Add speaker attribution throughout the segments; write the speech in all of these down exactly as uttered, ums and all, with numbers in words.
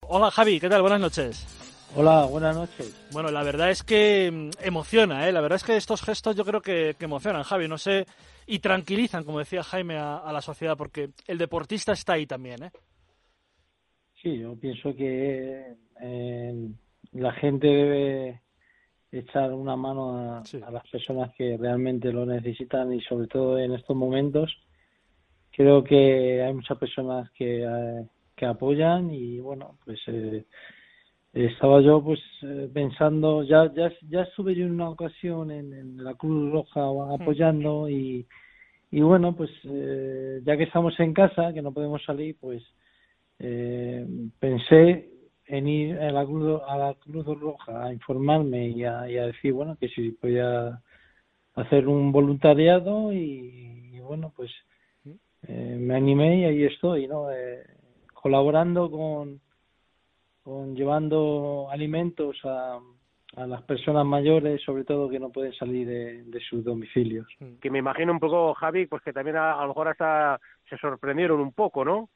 Speaker 1: Hola Javi, ¿qué tal? Buenas noches.
Speaker 2: Hola, buenas noches.
Speaker 1: Bueno, la verdad es que emociona, ¿eh? La verdad es que estos gestos yo creo que, que emocionan, Javi, no sé, y tranquilizan, como decía Jaime, a, a la sociedad, porque el deportista está ahí también, ¿eh?
Speaker 2: Sí, yo pienso que eh, la gente debe echar una mano a,
Speaker 1: Sí.
Speaker 2: a las personas que realmente lo necesitan y sobre todo en estos momentos. Creo que hay muchas personas que, eh, que apoyan y bueno, pues eh, estaba yo pues eh, pensando, ya, ya ya estuve yo en una ocasión en, en la Cruz Roja apoyando y, y bueno, pues eh, ya que estamos en casa, que no podemos salir, pues eh, pensé en ir a la Cruz, a la Cruz Roja a informarme y a, y a decir, bueno, que si podía hacer un voluntariado y, y bueno, pues eh, me animé y ahí estoy, ¿no? Eh, colaborando con, con llevando alimentos a, a las personas mayores, sobre todo que no pueden salir de, de sus domicilios.
Speaker 3: Que me imagino un poco, Javi, pues que también a, a lo mejor hasta se sorprendieron un poco, ¿no?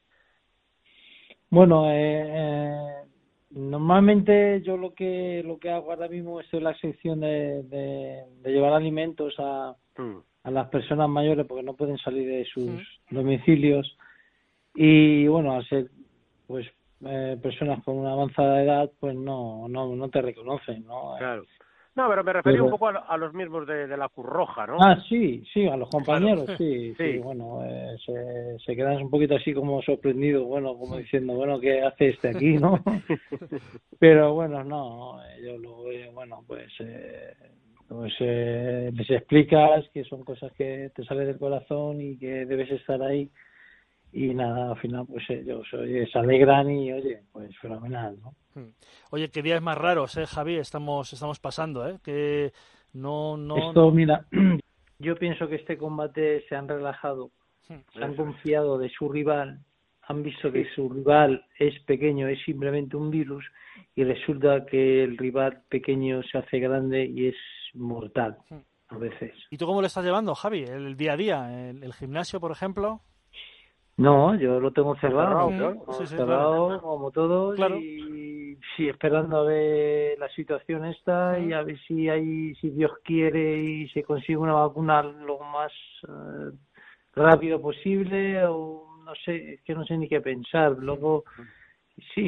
Speaker 2: Bueno, eh, eh, normalmente yo lo que lo que hago ahora mismo es la sección de, de, de llevar alimentos a,
Speaker 3: Mm.
Speaker 2: a las personas mayores porque no pueden salir de sus mm. domicilios y bueno, al ser pues eh, personas con una avanzada edad pues no no no te reconocen, ¿no?
Speaker 3: Claro. No, pero me refería
Speaker 2: pero...
Speaker 3: un poco a, a los mismos de, de la Cruz Roja, ¿no?
Speaker 2: Ah, sí, sí, a los compañeros,
Speaker 1: Claro.
Speaker 2: sí, sí,
Speaker 3: Sí.
Speaker 2: bueno, eh, se, se quedan un poquito así como sorprendidos, bueno, como diciendo, bueno, ¿qué hace este aquí, no? Pero bueno, no, yo lo veo, bueno, pues, eh, pues eh, les explicas que son cosas que te salen del corazón y que debes estar ahí y nada, al final pues ellos oye, se alegran y oye, pues fenomenal, ¿no?
Speaker 1: Oye, qué días más raros, ¿eh, Javi? Estamos, estamos pasando, ¿eh? Que no, no,
Speaker 2: Esto,
Speaker 1: no...
Speaker 2: mira, yo pienso que este combate se han relajado, se han confiado de su rival, han visto que su rival es pequeño, es simplemente un virus y resulta que el rival pequeño se hace grande y es mortal a veces.
Speaker 1: ¿Y tú cómo lo estás llevando, Javi? El día a día, el, el gimnasio, por ejemplo.
Speaker 2: No, yo lo tengo cerrado,
Speaker 3: cerrado, claro.
Speaker 2: ¿no?
Speaker 1: Sí, sí,
Speaker 2: cerrado
Speaker 1: claro.
Speaker 2: como todos
Speaker 1: Claro.
Speaker 2: y sí, esperando a ver la situación esta y a ver si hay, si Dios quiere y se consigue una vacuna lo más eh, rápido posible o no sé, es que no sé ni qué pensar. Luego, sí,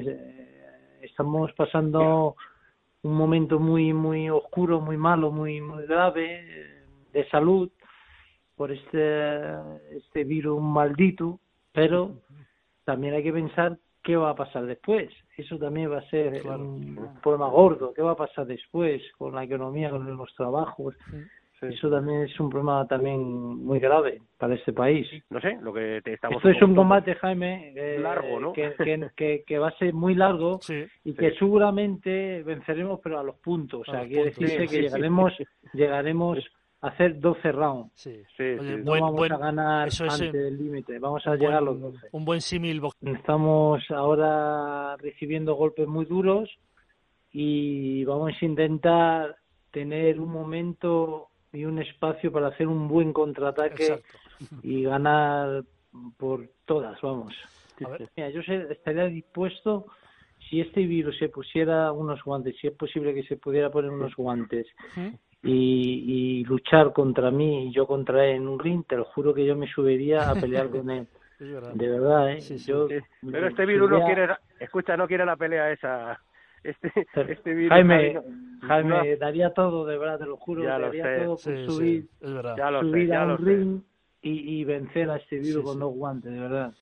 Speaker 2: eh, estamos pasando un momento muy, muy oscuro, muy malo, muy, muy grave eh, de salud por este este virus maldito, pero también hay que pensar qué va a pasar después. Eso también va a ser
Speaker 1: Claro.
Speaker 2: un problema gordo. ¿Qué va a pasar después con la economía, con los trabajos? Sí. Eso también es un problema también muy grave para este país.
Speaker 3: No sé, lo que te estamos...
Speaker 2: Esto es un combate, Jaime, eh,
Speaker 3: largo, ¿no?
Speaker 2: que, que, que, que va a ser muy largo
Speaker 1: Sí.
Speaker 2: y que
Speaker 3: Sí.
Speaker 2: seguramente venceremos, pero a los puntos. O
Speaker 1: A
Speaker 2: sea,
Speaker 1: los
Speaker 2: quiere
Speaker 1: puntos.
Speaker 2: decirse
Speaker 3: Sí,
Speaker 2: que
Speaker 3: sí.
Speaker 2: llegaremos, llegaremos a hacer doce rounds.
Speaker 1: Sí.
Speaker 3: Sí,
Speaker 1: Oye,
Speaker 3: sí.
Speaker 2: No
Speaker 1: buen,
Speaker 2: vamos
Speaker 1: buen,
Speaker 2: a ganar
Speaker 1: eso es,
Speaker 2: antes
Speaker 1: eh,
Speaker 2: del límite, vamos a
Speaker 1: un
Speaker 2: llegar a
Speaker 1: buen,
Speaker 2: los doce.
Speaker 1: un buen símil. box-
Speaker 2: Estamos ahora recibiendo golpes muy duros y vamos a intentar tener un momento y un espacio para hacer un buen contraataque
Speaker 1: Exacto.
Speaker 2: y ganar por todas, vamos.
Speaker 1: A ver.
Speaker 2: Mira, yo sé- estaría dispuesto, si este virus se pusiera unos guantes, si es posible que se pudiera poner unos guantes y, y luchar contra mí y yo contra él en un ring, te lo juro que yo me subiría a pelear con él.
Speaker 1: Es verdad.
Speaker 2: De verdad, ¿eh?
Speaker 1: Sí, sí.
Speaker 2: Yo,
Speaker 3: Sí. Pero este virus no quiere... Escucha, no quiere la pelea esa... Este, este virus...
Speaker 2: Jaime,
Speaker 3: Javi, no-
Speaker 2: Jaime,
Speaker 3: no-
Speaker 2: daría todo, de verdad, te lo juro,
Speaker 3: Ya lo
Speaker 2: daría
Speaker 3: sé.
Speaker 2: todo por
Speaker 1: Sí,
Speaker 2: subir,
Speaker 1: sí, es verdad.
Speaker 3: Ya lo
Speaker 2: subir
Speaker 3: sé,
Speaker 2: a
Speaker 3: ya
Speaker 2: un
Speaker 3: lo sé.
Speaker 2: ring y, y vencer a este virus
Speaker 1: Sí,
Speaker 2: con
Speaker 1: sí.
Speaker 2: dos guantes, de verdad.